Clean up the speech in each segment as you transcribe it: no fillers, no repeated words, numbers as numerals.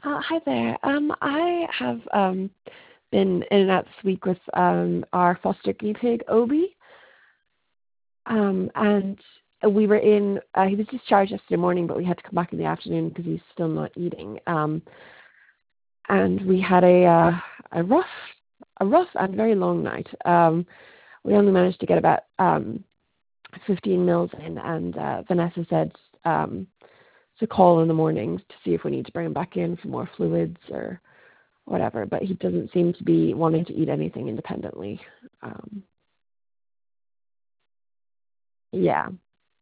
Hi there. I have been in and out this week with our foster guinea pig, Obi. And we were in. He was discharged yesterday morning, but we had to come back in the afternoon because he's still not eating. And we had a rough and very long night. We only managed to get about 15 mils in, and Vanessa said to call in the morning to see if we need to bring him back in for more fluids or whatever. But he doesn't seem to be wanting to eat anything independently. Yeah.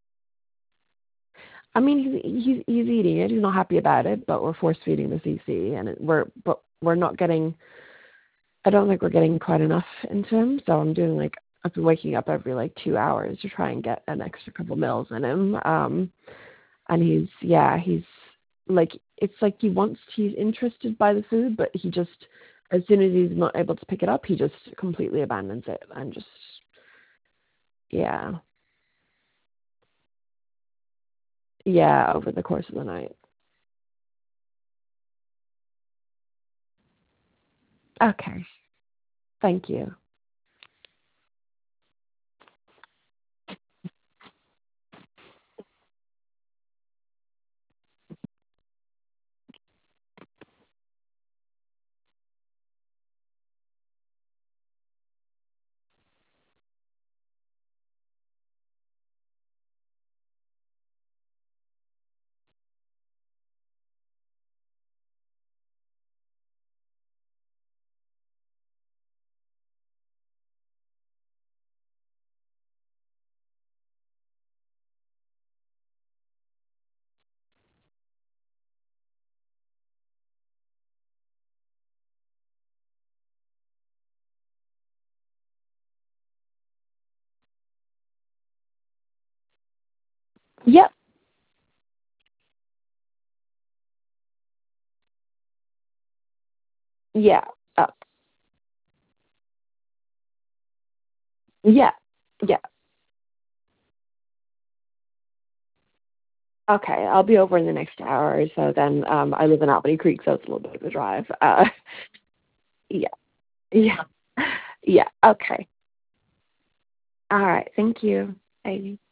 I mean, he's eating it. He's not happy about it, but we're force feeding the CC, and we're not getting. I don't think we're getting quite enough into him. So I'm doing I've been waking up every 2 hours to try and get an extra couple mils in him. And he's it's like he's interested by the food, but he just, as soon as he's not able to pick it up, he just completely abandons it and just, yeah, yeah, over the course of the night. Okay, thank you. Yep. Yeah. Uh, yeah. Yeah. Okay, I'll be over in the next hour or so. Then I live in Albany Creek, so it's a little bit of a drive. Yeah. Yeah. Yeah. Okay. All right. Thank you. Bye.